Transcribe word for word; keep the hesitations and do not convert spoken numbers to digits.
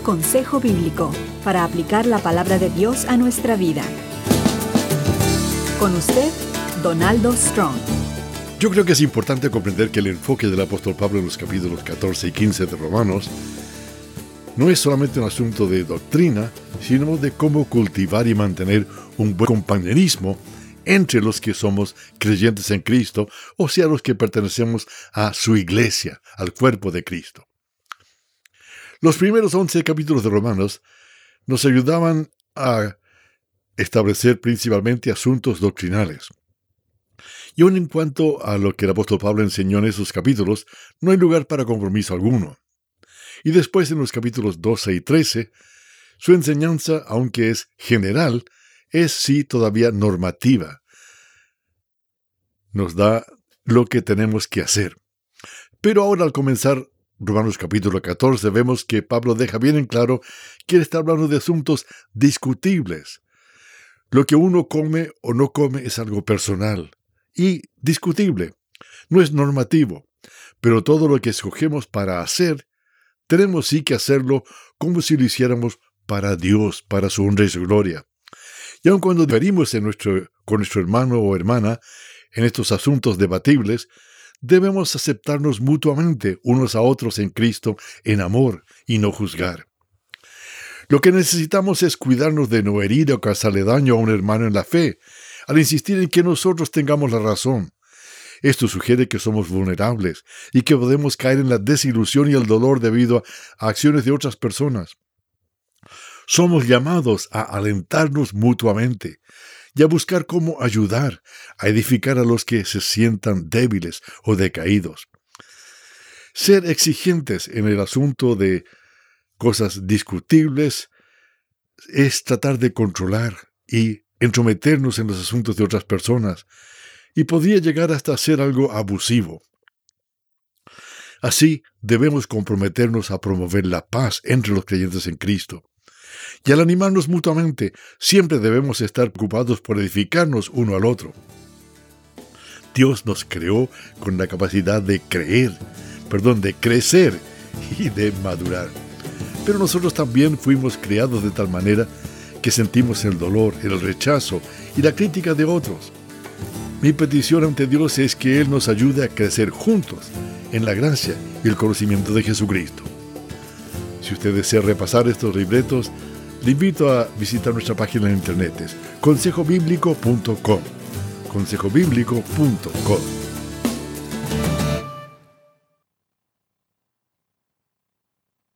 Consejo Bíblico para aplicar la palabra de Dios a nuestra vida. Con usted, Donaldo Strong. Yo creo que es importante comprender que el enfoque del apóstol Pablo en los capítulos catorce y quince de Romanos no es solamente un asunto de doctrina, sino de cómo cultivar y mantener un buen compañerismo entre los que somos creyentes en Cristo, o sea, los que pertenecemos a su iglesia, al cuerpo de Cristo. Los primeros once capítulos de Romanos nos ayudaban a establecer principalmente asuntos doctrinales. Y aun en cuanto a lo que el apóstol Pablo enseñó en esos capítulos, no hay lugar para compromiso alguno. Y después, en los capítulos doce y trece, su enseñanza, aunque es general, es sí todavía normativa. Nos da lo que tenemos que hacer. Pero ahora, al comenzar Romanos capítulo catorce, vemos que Pablo deja bien en claro que él está hablando de asuntos discutibles. Lo que uno come o no come es algo personal y discutible. No es normativo, pero todo lo que escogemos para hacer, tenemos sí que hacerlo como si lo hiciéramos para Dios, para su honra y su gloria. Y aun cuando diferimos en nuestro, con nuestro hermano o hermana en estos asuntos debatibles, debemos aceptarnos mutuamente unos a otros en Cristo en amor y no juzgar. Lo que necesitamos es cuidarnos de no herir o causarle daño a un hermano en la fe, al insistir en que nosotros tengamos la razón. Esto sugiere que somos vulnerables y que podemos caer en la desilusión y el dolor debido a acciones de otras personas. Somos llamados a alentarnos mutuamente y a buscar cómo ayudar a edificar a los que se sientan débiles o decaídos. Ser exigentes en el asunto de cosas discutibles es tratar de controlar y entrometernos en los asuntos de otras personas, y podría llegar hasta ser algo abusivo. Así, debemos comprometernos a promover la paz entre los creyentes en Cristo. Y al animarnos mutuamente, siempre debemos estar preocupados por edificarnos uno al otro. Dios nos creó con la capacidad de creer, perdón, de crecer y de madurar. Pero nosotros también fuimos creados de tal manera que sentimos el dolor, el rechazo y la crítica de otros. Mi petición ante Dios es que Él nos ayude a crecer juntos en la gracia y el conocimiento de Jesucristo. Si usted desea repasar estos libretos, le invito a visitar nuestra página en internet, es consejo bíblico punto com. consejo bíblico punto com.